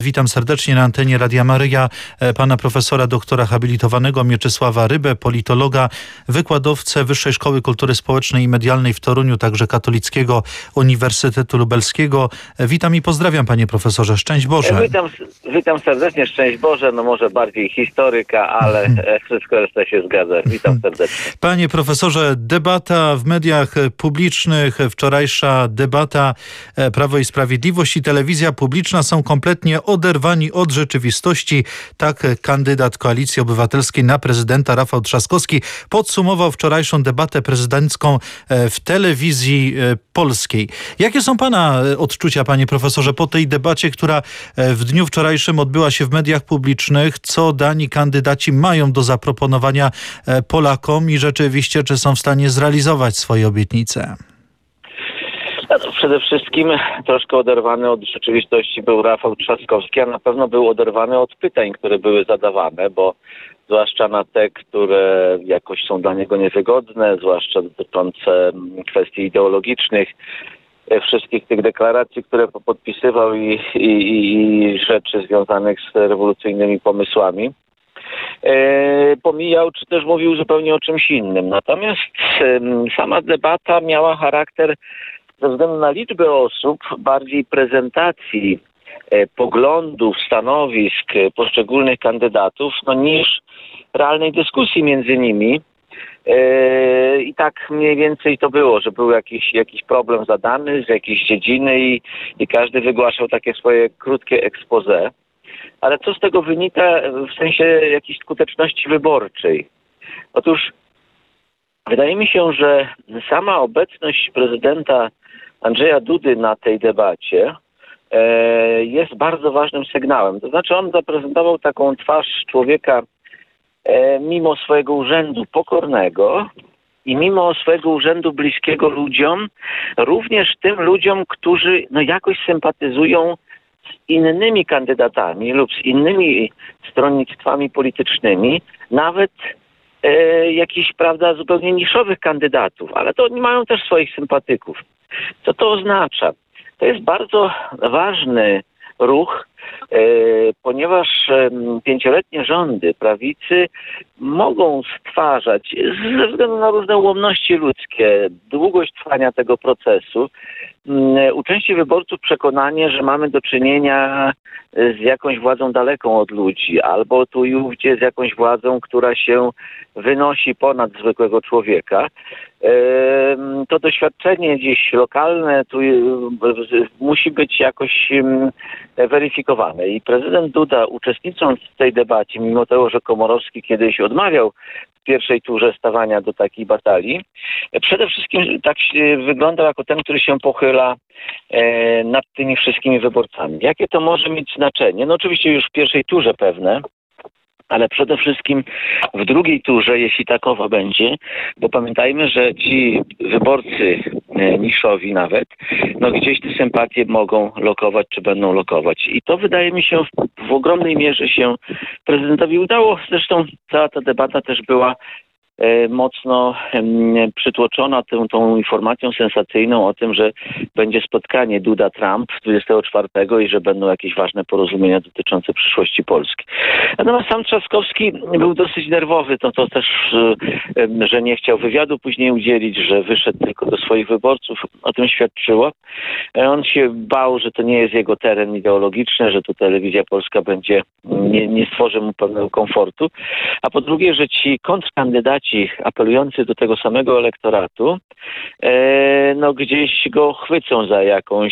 Witam serdecznie na antenie Radia Maryja pana profesora doktora habilitowanego Mieczysława Rybę, politologa, wykładowcę Wyższej Szkoły Kultury Społecznej i Medialnej w Toruniu, także Katolickiego Uniwersytetu Lubelskiego. Witam i pozdrawiam, panie profesorze. Szczęść Boże. Witam serdecznie, szczęść Boże. No może bardziej historyka, ale wszystko reszta się zgadza. Witam serdecznie. Panie profesorze, debata w mediach publicznych, wczorajsza debata Prawo i Sprawiedliwość i telewizja publiczna są kompletnie oderwani od rzeczywistości. Tak kandydat Koalicji Obywatelskiej na prezydenta Rafał Trzaskowski podsumował wczorajszą debatę prezydencką w telewizji polskiej. Jakie są pana odczucia, panie profesorze, po tej debacie, która w dniu wczorajszym odbyła się w mediach publicznych? Co dani kandydaci mają do zaproponowania Polakom i rzeczywiście, czy są w stanie zrealizować swoje obietnice? No, przede wszystkim troszkę oderwany od rzeczywistości był Rafał Trzaskowski, a na pewno był oderwany od pytań, które były zadawane, bo zwłaszcza na te, które jakoś są dla niego niewygodne, zwłaszcza dotyczące kwestii ideologicznych, wszystkich tych deklaracji, które podpisywał i rzeczy związanych z rewolucyjnymi pomysłami. Pomijał, czy też mówił zupełnie o czymś innym. Natomiast sama debata miała charakter ze względu na liczbę osób bardziej prezentacji poglądów, stanowisk poszczególnych kandydatów, niż realnej dyskusji między nimi. I tak mniej więcej to było, że był jakiś problem zadany z jakiejś dziedziny i każdy wygłaszał takie swoje krótkie expose. Ale co z tego wynika w sensie jakiejś skuteczności wyborczej? Otóż wydaje mi się, że sama obecność prezydenta Andrzeja Dudy na tej debacie jest bardzo ważnym sygnałem. To znaczy on zaprezentował taką twarz człowieka mimo swojego urzędu pokornego i mimo swojego urzędu bliskiego ludziom, również tym ludziom, którzy jakoś sympatyzują z innymi kandydatami lub z innymi stronnictwami politycznymi, nawet jakichś, zupełnie niszowych kandydatów, ale to oni mają też swoich sympatyków. Co to oznacza? To jest bardzo ważny ruch, ponieważ 5-letnie rządy prawicy mogą stwarzać, ze względu na różne ułomności ludzkie, długość trwania tego procesu, u części wyborców przekonanie, że mamy do czynienia z jakąś władzą daleką od ludzi, albo tu i ówdzie z jakąś władzą, która się wynosi ponad zwykłego człowieka. To doświadczenie gdzieś lokalne tu musi być jakoś weryfikowane. I prezydent Duda, uczestnicząc w tej debacie, mimo tego, że Komorowski kiedyś odmawiał w pierwszej turze stawania do takiej batalii, przede wszystkim tak wyglądał jako ten, który się pochyla nad tymi wszystkimi wyborcami. Jakie to może mieć znaczenie? Oczywiście już w pierwszej turze pewne, ale przede wszystkim w drugiej turze, jeśli takowa będzie, bo pamiętajmy, że ci wyborcy niszowi nawet, gdzieś te sympatie mogą lokować, czy będą lokować. I to wydaje mi się w ogromnej mierze się prezydentowi udało. Zresztą cała ta debata też była mocno przytłoczona tą informacją sensacyjną o tym, że będzie spotkanie Duda-Trump 24 i że będą jakieś ważne porozumienia dotyczące przyszłości Polski. Natomiast sam Trzaskowski był dosyć nerwowy, to też, że nie chciał wywiadu później udzielić, że wyszedł tylko do swoich wyborców, o tym świadczyło. On się bał, że to nie jest jego teren ideologiczny, że tu telewizja polska nie stworzy mu pewnego komfortu, a po drugie, że ci kontrkandydaci apelujący do tego samego elektoratu, gdzieś go chwycą za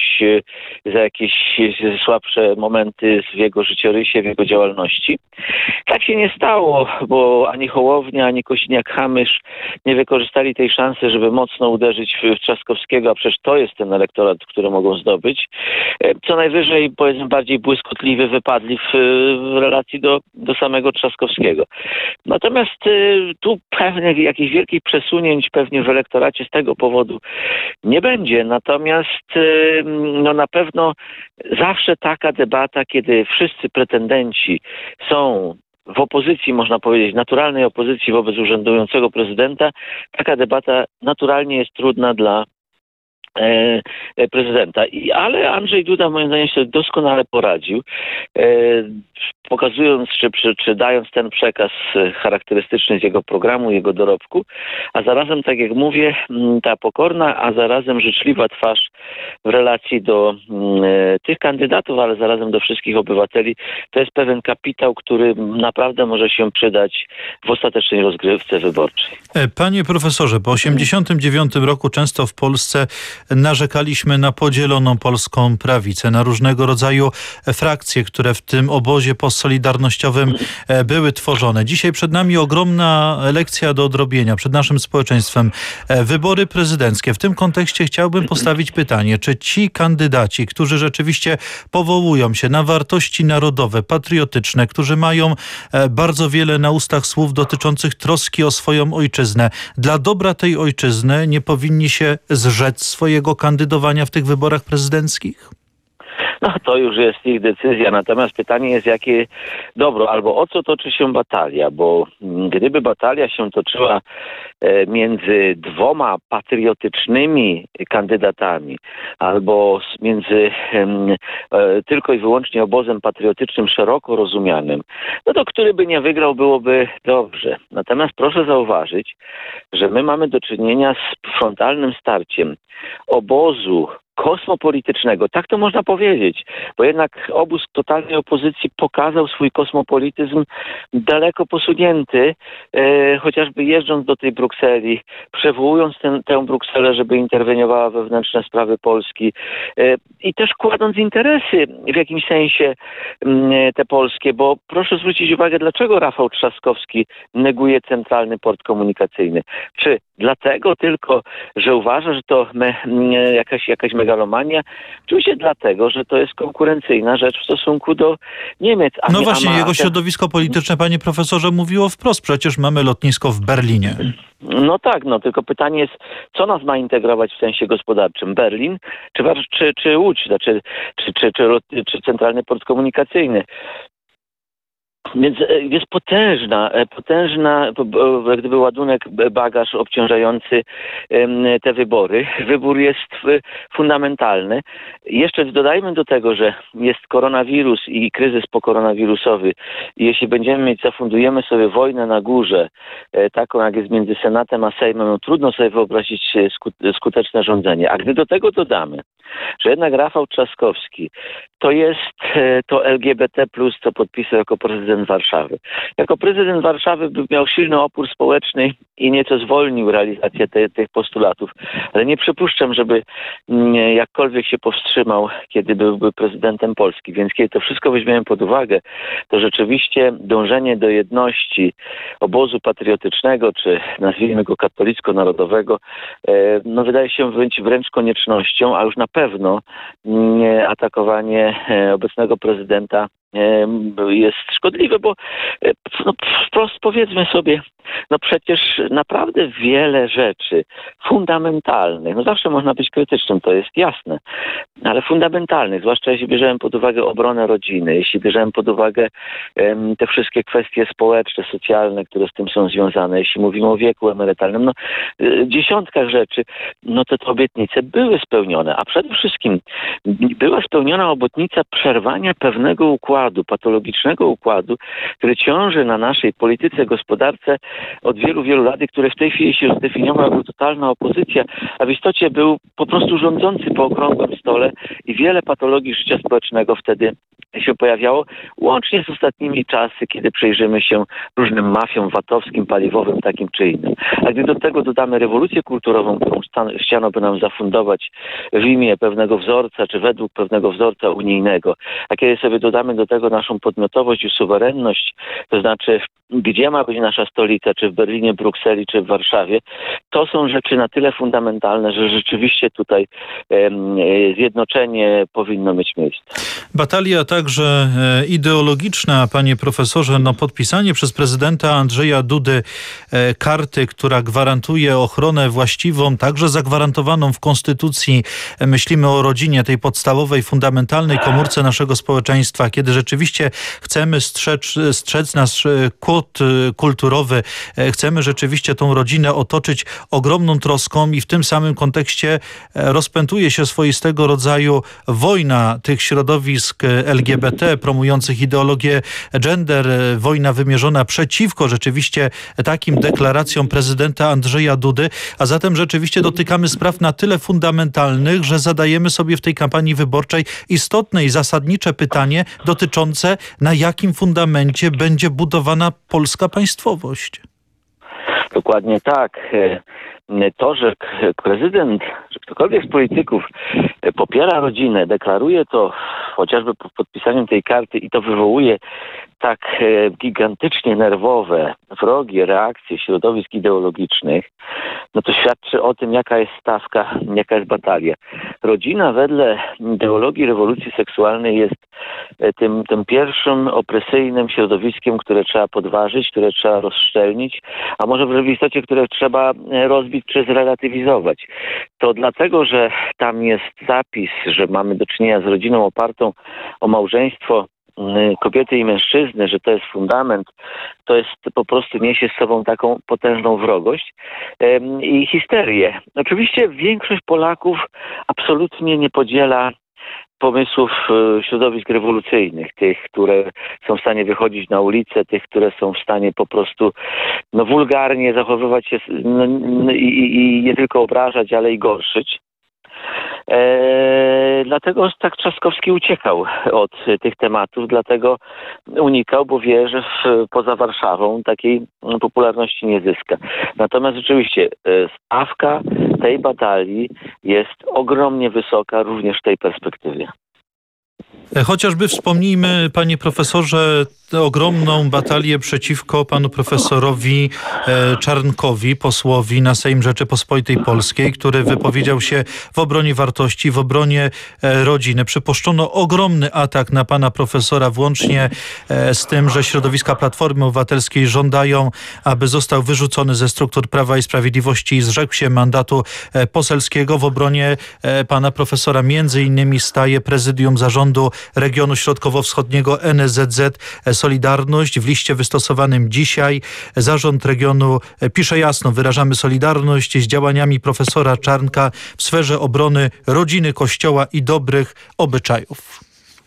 jakieś słabsze momenty w jego życiorysie, w jego działalności. Tak się nie stało, bo ani Hołownia, ani Kosiniak-Kamysz nie wykorzystali tej szansy, żeby mocno uderzyć w Trzaskowskiego, a przecież to jest ten elektorat, który mogą zdobyć. Co najwyżej, powiedzmy, bardziej błyskotliwy wypadli w relacji do samego Trzaskowskiego. Natomiast tu pewnie jakichś wielkich przesunięć pewnie w elektoracie z tego powodu nie będzie. Natomiast na pewno zawsze taka debata, kiedy wszyscy pretendenci są w opozycji, można powiedzieć, naturalnej opozycji wobec urzędującego prezydenta, taka debata naturalnie jest trudna dla prezydenta. Ale Andrzej Duda moim zdaniem się doskonale poradził, pokazując czy dając ten przekaz charakterystyczny z jego programu, jego dorobku, a zarazem, tak jak mówię, ta pokorna, a zarazem życzliwa twarz w relacji do tych kandydatów, ale zarazem do wszystkich obywateli, to jest pewien kapitał, który naprawdę może się przydać w ostatecznej rozgrywce wyborczej. Panie profesorze, po 1989 roku często w Polsce narzekaliśmy na podzieloną polską prawicę, na różnego rodzaju frakcje, które w tym obozie postsolidarnościowym były tworzone. Dzisiaj przed nami ogromna lekcja do odrobienia, przed naszym społeczeństwem. Wybory prezydenckie. W tym kontekście chciałbym postawić pytanie, czy ci kandydaci, którzy rzeczywiście powołują się na wartości narodowe, patriotyczne, którzy mają bardzo wiele na ustach słów dotyczących troski o swoją ojczyznę, dla dobra tej ojczyzny nie powinni się zrzec swojego kandydowania w tych wyborach prezydenckich? No to już jest ich decyzja, natomiast pytanie jest, jakie dobro, albo o co toczy się batalia, bo gdyby batalia się toczyła między dwoma patriotycznymi kandydatami, albo między tylko i wyłącznie obozem patriotycznym szeroko rozumianym, no to który by nie wygrał, byłoby dobrze. Natomiast proszę zauważyć, że my mamy do czynienia z frontalnym starciem obozu kosmopolitycznego, tak to można powiedzieć, bo jednak obóz totalnej opozycji pokazał swój kosmopolityzm daleko posunięty, chociażby jeżdżąc do tej Brukseli, przywołując tę Brukselę, żeby interweniowała we wewnętrzne sprawy Polski i też kładąc interesy w jakimś sensie te polskie, bo proszę zwrócić uwagę, dlaczego Rafał Trzaskowski neguje centralny port komunikacyjny. Czy dlatego tylko, że uważa, że to jakaś megalomania? Oczywiście dlatego, że to jest konkurencyjna rzecz w stosunku do Niemiec. No właśnie, jego środowisko polityczne, panie profesorze, mówiło wprost, przecież mamy lotnisko w Berlinie. No tak, tylko pytanie jest, co nas ma integrować w sensie gospodarczym? Berlin czy Łódź, czy centralny port komunikacyjny? Więc jest potężna, jak gdyby ładunek, bagaż obciążający te wybory. Wybór jest fundamentalny. Jeszcze dodajmy do tego, że jest koronawirus i kryzys pokoronawirusowy. I jeśli zafundujemy sobie wojnę na górze, taką jak jest między Senatem a Sejmem, no trudno sobie wyobrazić skuteczne rządzenie. A gdy do tego dodamy, że jednak Rafał Trzaskowski to jest to LGBT+, co podpisał jako prezydent Warszawy. Jako prezydent Warszawy miał silny opór społeczny i nieco zwolnił realizację tych postulatów. Ale nie przypuszczam, żeby jakkolwiek się powstrzymał, kiedy byłby prezydentem Polski. Więc kiedy to wszystko weźmiemy pod uwagę, to rzeczywiście dążenie do jedności obozu patriotycznego, czy nazwijmy go katolicko-narodowego, no wydaje się być wręcz koniecznością, a już na pewno atakowanie obecnego prezydenta jest szkodliwe, bo wprost powiedzmy sobie, no przecież naprawdę wiele rzeczy fundamentalnych, no zawsze można być krytycznym, to jest jasne, ale fundamentalnych, zwłaszcza jeśli bierzemy pod uwagę obronę rodziny, jeśli bierzemy pod uwagę te wszystkie kwestie społeczne, socjalne, które z tym są związane, jeśli mówimy o wieku emerytalnym, no dziesiątkach rzeczy, no to te obietnice były spełnione, a przede wszystkim była spełniona obietnica przerwania pewnego układu, patologicznego układu, który ciąży na naszej polityce, gospodarce od wielu, wielu lat, który w tej chwili się zdefiniował jako totalna opozycja, a w istocie był po prostu rządzący po okrągłym stole i wiele patologii życia społecznego wtedy się pojawiało, łącznie z ostatnimi czasy, kiedy przyjrzymy się różnym mafiom VAT-owskim, paliwowym, takim czy innym. A gdy do tego dodamy rewolucję kulturową, którą chciano by nam zafundować w imię pewnego wzorca, czy według pewnego wzorca unijnego, a kiedy sobie dodamy do tego naszą podmiotowość i suwerenność, to znaczy gdzie ma być nasza stolica, czy w Berlinie, Brukseli, czy w Warszawie, to są rzeczy na tyle fundamentalne, że rzeczywiście tutaj zjednoczenie powinno mieć miejsce. Batalia także ideologiczna, panie profesorze, no podpisanie przez prezydenta Andrzeja Dudy karty, która gwarantuje ochronę właściwą, także zagwarantowaną w Konstytucji. Myślimy o rodzinie, tej podstawowej, fundamentalnej komórce naszego społeczeństwa, kiedy rzeczywiście chcemy strzec nasz kod kulturowy, chcemy rzeczywiście tą rodzinę otoczyć ogromną troską i w tym samym kontekście rozpętuje się swoistego rodzaju wojna tych środowisk LGBT, promujących ideologię gender, wojna wymierzona przeciwko rzeczywiście takim deklaracjom prezydenta Andrzeja Dudy, a zatem rzeczywiście dotykamy spraw na tyle fundamentalnych, że zadajemy sobie w tej kampanii wyborczej istotne i zasadnicze pytanie dotyczące, na jakim fundamencie będzie budowana polska państwowość. Dokładnie tak. To, że prezydent, że ktokolwiek z polityków popiera rodzinę, deklaruje to chociażby podpisaniem tej karty i to wywołuje tak gigantycznie nerwowe, wrogie reakcje środowisk ideologicznych, no to świadczy o tym, jaka jest stawka, jaka jest batalia. Rodzina wedle ideologii rewolucji seksualnej jest tym pierwszym opresyjnym środowiskiem, które trzeba podważyć, które trzeba rozszczelnić, a może w istocie, które trzeba rozbić czy zrelatywizować. To dlatego, że tam jest zapis, że mamy do czynienia z rodziną opartą o małżeństwo kobiety i mężczyzny, że to jest fundament, to jest po prostu niesie z sobą taką potężną wrogość i histerię. Oczywiście większość Polaków absolutnie nie podziela pomysłów środowisk rewolucyjnych, tych, które są w stanie wychodzić na ulicę, tych, które są w stanie po prostu wulgarnie zachowywać się i nie tylko obrażać, ale i gorszyć. Dlatego tak Trzaskowski uciekał od tych tematów, dlatego unikał, bo wie, że poza Warszawą takiej popularności nie zyska. Natomiast rzeczywiście stawka tej batalii jest ogromnie wysoka również w tej perspektywie. Chociażby wspomnijmy, panie profesorze, tę ogromną batalię przeciwko panu profesorowi Czarnkowi, posłowi na Sejm Rzeczypospolitej Polskiej, który wypowiedział się w obronie wartości, w obronie rodziny. Przypuszczono ogromny atak na pana profesora, włącznie z tym, że środowiska Platformy Obywatelskiej żądają, aby został wyrzucony ze struktur Prawa i Sprawiedliwości i zrzekł się mandatu poselskiego. W obronie pana profesora między innymi staje prezydium zarządu regionu środkowo-wschodniego NSZZ Solidarność. W liście wystosowanym dzisiaj zarząd regionu pisze jasno: wyrażamy solidarność z działaniami profesora Czarnka w sferze obrony rodziny, Kościoła i dobrych obyczajów.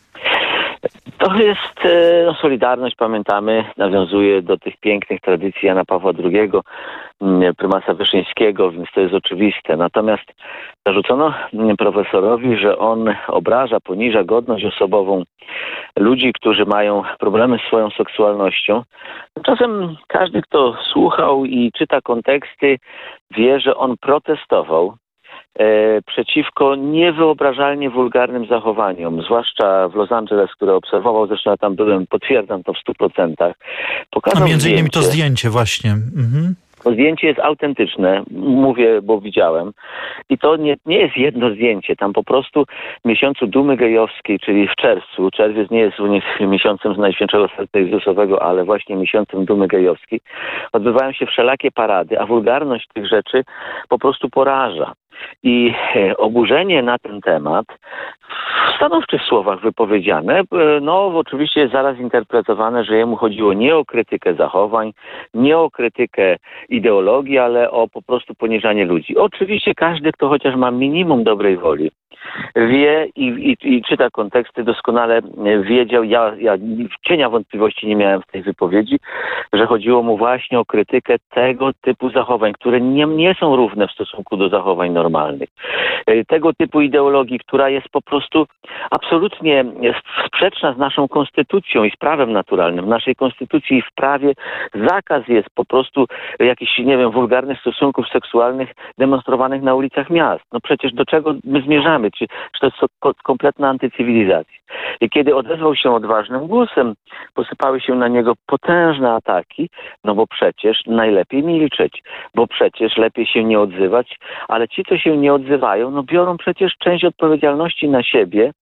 To jest solidarność, pamiętamy, nawiązuje do tych pięknych tradycji Jana Pawła II, prymasa Wyszyńskiego, więc to jest oczywiste. Natomiast zarzucono profesorowi, że on obraża, poniża godność osobową ludzi, którzy mają problemy z swoją seksualnością. Tymczasem każdy, kto słuchał i czyta konteksty, wie, że on protestował przeciwko niewyobrażalnie wulgarnym zachowaniom, zwłaszcza w Los Angeles, które obserwował, zresztą ja tam byłem, potwierdzam to w 100%. A między innymi to zdjęcie właśnie. Mhm. To zdjęcie jest autentyczne, mówię, bo widziałem. I to nie jest jedno zdjęcie. Tam po prostu w miesiącu dumy gejowskiej, czyli w czerwcu, czerwiec nie jest u nich miesiącem z Najświętszego Serca Jezusowego, ale właśnie miesiącem dumy gejowskiej, odbywają się wszelakie parady, a wulgarność tych rzeczy po prostu poraża. I oburzenie na ten temat w stanowczych słowach wypowiedziane, oczywiście jest zaraz interpretowane, że jemu chodziło nie o krytykę zachowań, nie o krytykę ideologii, ale o po prostu poniżanie ludzi. Oczywiście każdy, kto chociaż ma minimum dobrej woli, wie i czyta konteksty, doskonale wiedział, ja cienia wątpliwości nie miałem w tej wypowiedzi, że chodziło mu właśnie o krytykę tego typu zachowań, które nie są równe w stosunku do zachowań normalnych. Tego typu ideologii, która jest po prostu absolutnie sprzeczna z naszą konstytucją i z prawem naturalnym. W naszej konstytucji i w prawie zakaz jest po prostu jakichś, wulgarnych stosunków seksualnych demonstrowanych na ulicach miast. No przecież do czego my zmierzamy? Czy to jest kompletna antycywilizacja? I kiedy odezwał się odważnym głosem, posypały się na niego potężne ataki, bo przecież najlepiej milczeć, bo przecież lepiej się nie odzywać, ale ci, co się nie odzywają, biorą przecież część odpowiedzialności na siebie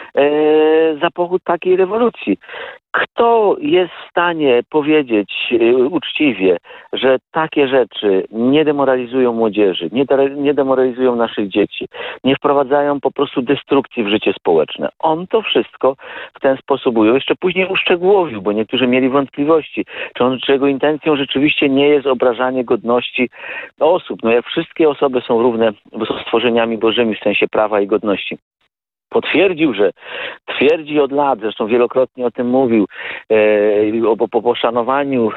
za pochód takiej rewolucji. Kto jest w stanie powiedzieć uczciwie, że takie rzeczy nie demoralizują młodzieży, nie demoralizują naszych dzieci, nie wprowadzają po prostu destrukcji w życie społeczne? On to wszystko w ten sposób ujął. Jeszcze później uszczegółowił, bo niektórzy mieli wątpliwości, czy jego intencją rzeczywiście nie jest obrażanie godności osób. No jak wszystkie osoby są równe, bo są stworzeniami bożymi w sensie prawa i godności. Potwierdził, że twierdzi od lat, zresztą wielokrotnie o tym mówił, o poszanowaniu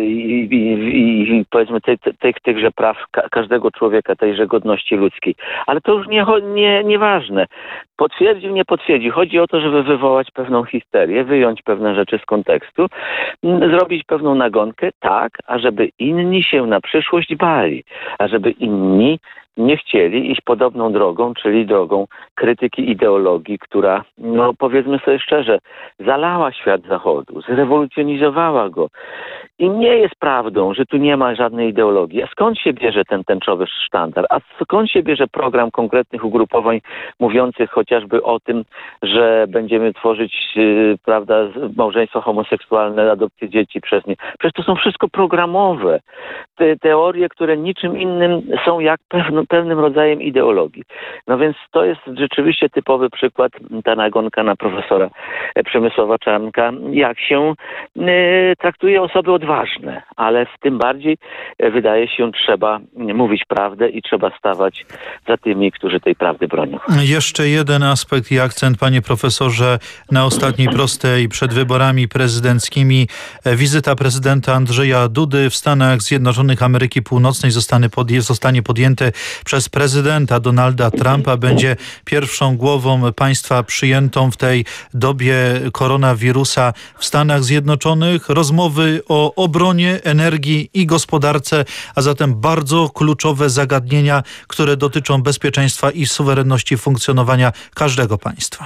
i powiedzmy tychże praw każdego człowieka, tejże godności ludzkiej. Ale to już nieważne. Potwierdził, nie potwierdził. Chodzi o to, żeby wywołać pewną histerię, wyjąć pewne rzeczy z kontekstu, zrobić pewną nagonkę, tak, ażeby inni się na przyszłość bali, ażeby inni nie chcieli iść podobną drogą, czyli drogą krytyki ideologii, która, no powiedzmy sobie szczerze, zalała świat Zachodu, zrewolucjonizowała go. I nie jest prawdą, że tu nie ma żadnej ideologii. A skąd się bierze ten tęczowy sztandar? A skąd się bierze program konkretnych ugrupowań mówiących chociażby o tym, że będziemy tworzyć, prawda, małżeństwo homoseksualne, adopcję dzieci przez nie? Przecież to są wszystko programowe. Te teorie, które niczym innym są jak pewnym rodzajem ideologii. No więc to jest rzeczywiście typowy przykład, ta nagonka na profesora Przemysława Czarnka, jak się traktuje osoby odważne, ale w tym bardziej wydaje się trzeba mówić prawdę i trzeba stawać za tymi, którzy tej prawdy bronią. Jeszcze jeden aspekt i akcent, panie profesorze, na ostatniej prostej przed wyborami prezydenckimi. Wizyta prezydenta Andrzeja Dudy w Stanach Zjednoczonych Ameryki Północnej zostanie podjęte przez prezydenta Donalda Trumpa. Będzie pierwszą głową państwa przyjętą w tej dobie koronawirusa w Stanach Zjednoczonych. Rozmowy o obronie, energii i gospodarce, a zatem bardzo kluczowe zagadnienia, które dotyczą bezpieczeństwa i suwerenności funkcjonowania każdego państwa.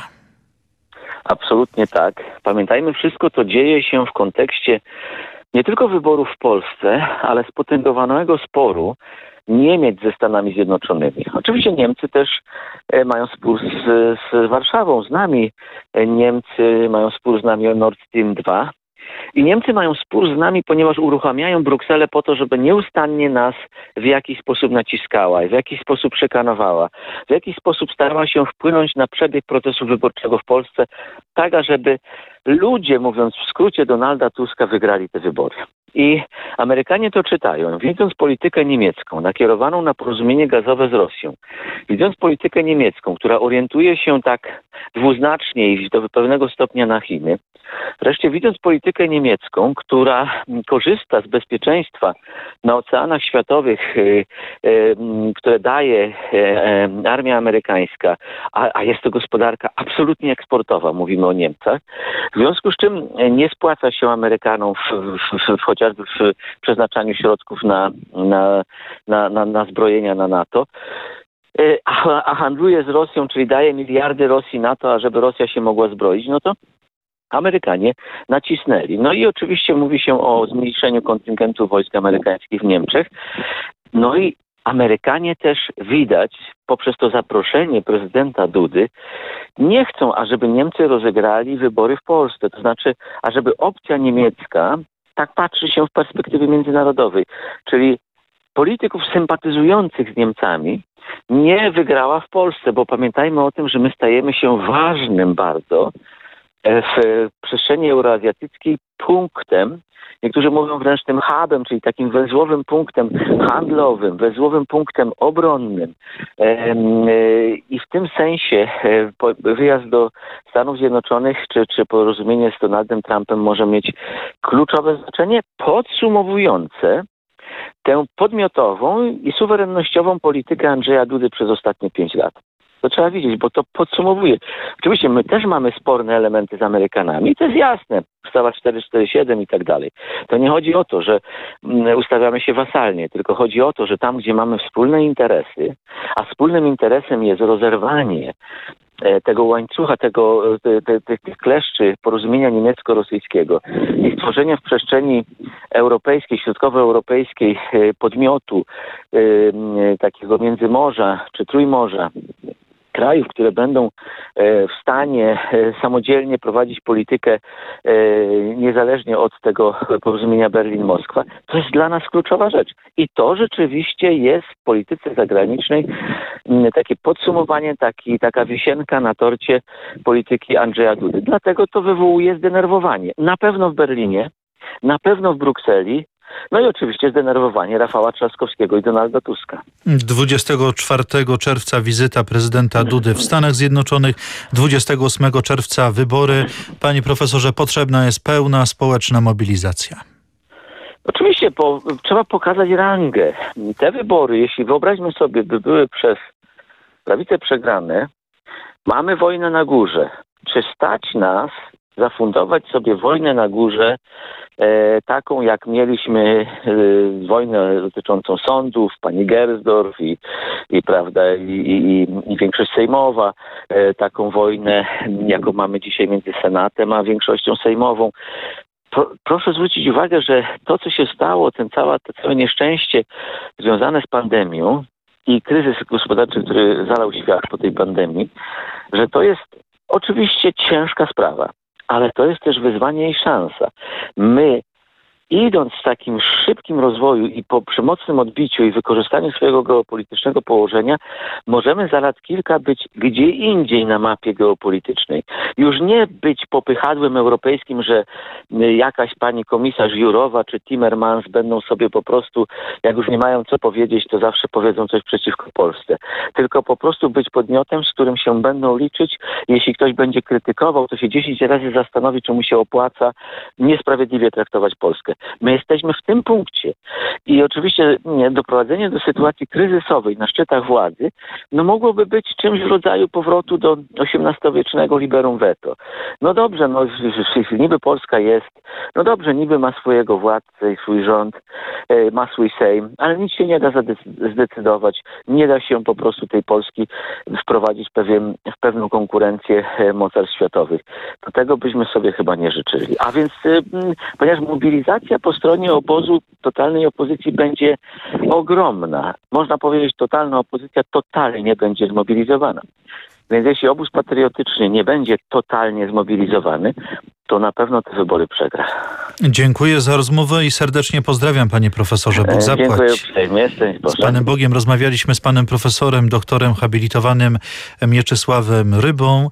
Absolutnie tak. Pamiętajmy, wszystko to dzieje się w kontekście nie tylko wyborów w Polsce, ale spotęgowanego sporu Niemiec ze Stanami Zjednoczonymi. Oczywiście Niemcy też mają spór z Warszawą, z nami. Niemcy mają spór z nami o Nord Stream 2. I Niemcy mają spór z nami, ponieważ uruchamiają Brukselę po to, żeby nieustannie nas w jakiś sposób naciskała, w jakiś sposób szykanowała, w jakiś sposób starała się wpłynąć na przebieg procesu wyborczego w Polsce, tak ażeby ludzie, mówiąc w skrócie Donalda Tuska, wygrali te wybory. I Amerykanie to czytają, widząc politykę niemiecką nakierowaną na porozumienie gazowe z Rosją, widząc politykę niemiecką, która orientuje się tak dwuznacznie i do pewnego stopnia na Chiny, wreszcie widząc politykę niemiecką, która korzysta z bezpieczeństwa na oceanach światowych, które daje armia amerykańska, a jest to gospodarka absolutnie eksportowa, mówimy o Niemcach, w związku z czym nie spłaca się Amerykanom chociażby w przeznaczaniu środków na zbrojenia na NATO, a handluje z Rosją, czyli daje miliardy Rosji na to, ażeby Rosja się mogła zbroić, no to Amerykanie nacisnęli. No i oczywiście mówi się o zmniejszeniu kontyngentu wojsk amerykańskich w Niemczech. No i Amerykanie też widać poprzez to zaproszenie prezydenta Dudy nie chcą, ażeby Niemcy rozegrali wybory w Polsce. To znaczy, ażeby opcja niemiecka tak patrzy się w perspektywie międzynarodowej, czyli polityków sympatyzujących z Niemcami nie wygrała w Polsce, bo pamiętajmy o tym, że my stajemy się ważnym bardzo w przestrzeni euroazjatyckiej punktem, niektórzy mówią wręcz tym hubem, czyli takim węzłowym punktem handlowym, węzłowym punktem obronnym. I w tym sensie wyjazd do Stanów Zjednoczonych czy porozumienie z Donaldem Trumpem może mieć kluczowe znaczenie podsumowujące tę podmiotową i suwerennościową politykę Andrzeja Dudy przez ostatnie 5 lat. To trzeba widzieć, bo to podsumowuje. Oczywiście my też mamy sporne elementy z Amerykanami, to jest jasne. Ustawa 447 i tak dalej. To nie chodzi o to, że ustawiamy się wasalnie, tylko chodzi o to, że tam, gdzie mamy wspólne interesy, a wspólnym interesem jest rozerwanie tego łańcucha, tych kleszczy porozumienia niemiecko-rosyjskiego i stworzenia w przestrzeni europejskiej, krajów, które będą w stanie samodzielnie prowadzić politykę niezależnie od tego porozumienia Berlin-Moskwa, to jest dla nas kluczowa rzecz. I to rzeczywiście jest w polityce zagranicznej takie podsumowanie, taka wisienka na torcie polityki Andrzeja Dudy. Dlatego to wywołuje zdenerwowanie. Na pewno w Berlinie, na pewno w Brukseli, no i oczywiście zdenerwowanie Rafała Trzaskowskiego i Donalda Tuska. 24 czerwca wizyta prezydenta Dudy w Stanach Zjednoczonych, 28 czerwca wybory. Panie profesorze, potrzebna jest pełna społeczna mobilizacja. Oczywiście trzeba pokazać rangę. Te wybory, jeśli wyobraźmy sobie, by były przez prawicę przegrane, mamy wojnę na górze. Czy stać nas zafundować sobie wojnę na górze, taką jak mieliśmy wojnę dotyczącą sądów, pani Gersdorf i większość sejmowa, taką wojnę, jaką mamy dzisiaj między Senatem a większością sejmową. Proszę zwrócić uwagę, że to, co się stało, to całe nieszczęście związane z pandemią i kryzys gospodarczy, który zalał świat po tej pandemii, że to jest oczywiście ciężka sprawa, ale to jest też wyzwanie i szansa. My, idąc w takim szybkim rozwoju i przy mocnym odbiciu i wykorzystaniu swojego geopolitycznego położenia, możemy za lat kilka być gdzie indziej na mapie geopolitycznej. Już nie być popychadłem europejskim, że jakaś pani komisarz Jourowa czy Timmermans będą sobie po prostu, jak już nie mają co powiedzieć, to zawsze powiedzą coś przeciwko Polsce. Tylko po prostu być podmiotem, z którym się będą liczyć. Jeśli ktoś będzie krytykował, to się 10 razy zastanowi, czy mu się opłaca niesprawiedliwie traktować Polskę. My jesteśmy w tym punkcie i oczywiście doprowadzenie do sytuacji kryzysowej na szczytach władzy mogłoby być czymś w rodzaju powrotu do XVIII-wiecznego liberum veto. No dobrze, niby Polska jest, no dobrze, niby ma swojego władcę i swój rząd, ma swój Sejm, ale nic się nie da zdecydować, nie da się po prostu tej Polski wprowadzić w pewną konkurencję mocarstw światowych. To tego byśmy sobie chyba nie życzyli. A więc, ponieważ mobilizacja po stronie obozu, totalnej opozycji będzie ogromna. Można powiedzieć, totalna opozycja totalnie będzie zmobilizowana. Więc jeśli obóz patriotyczny nie będzie totalnie zmobilizowany, to na pewno te wybory przegra. Dziękuję za rozmowę i serdecznie pozdrawiam, panie profesorze. Bóg zapłać. Dziękuję uprzejmie. Z panem Bogiem rozmawialiśmy z panem profesorem, doktorem habilitowanym Mieczysławem Rybą.